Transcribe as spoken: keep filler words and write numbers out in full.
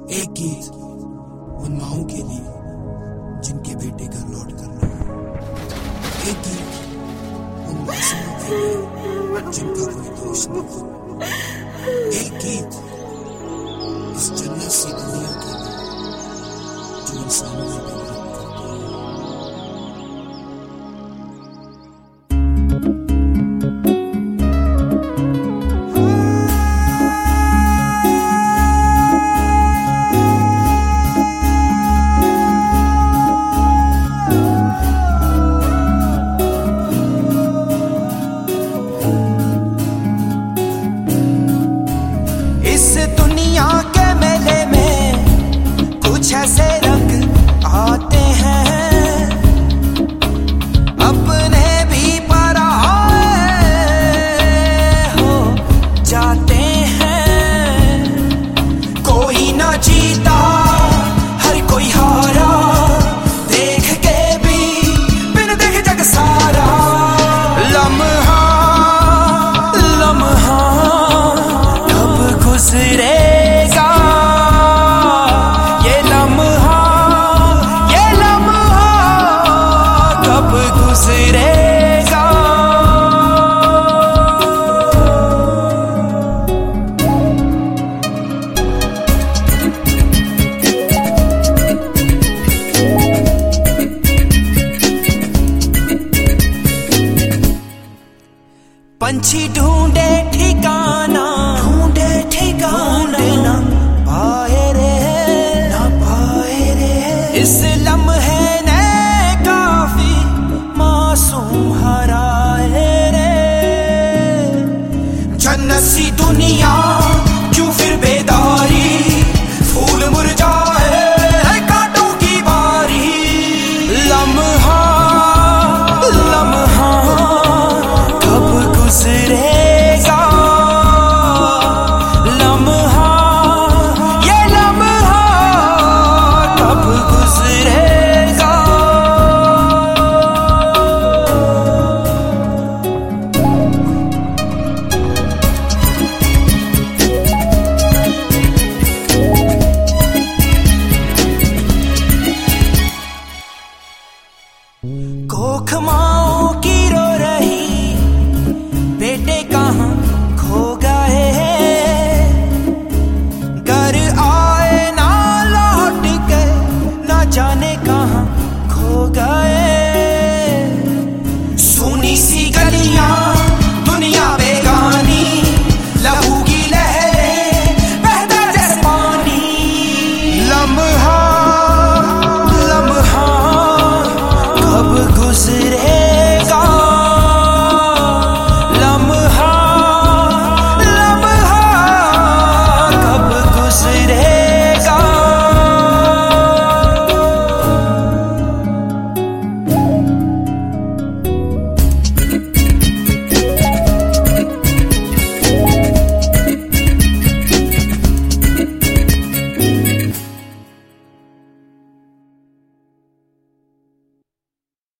एक गीत उन माओं के लिए जिनके बेटे घर लौट कर लो। एक गीत उन मासूमों के लिए जिनका कोई दोष नहीं। एक गीत इस जन्नत सी दुनिया के लिए जो इंसानों ने बर्बाद कर दिया। इस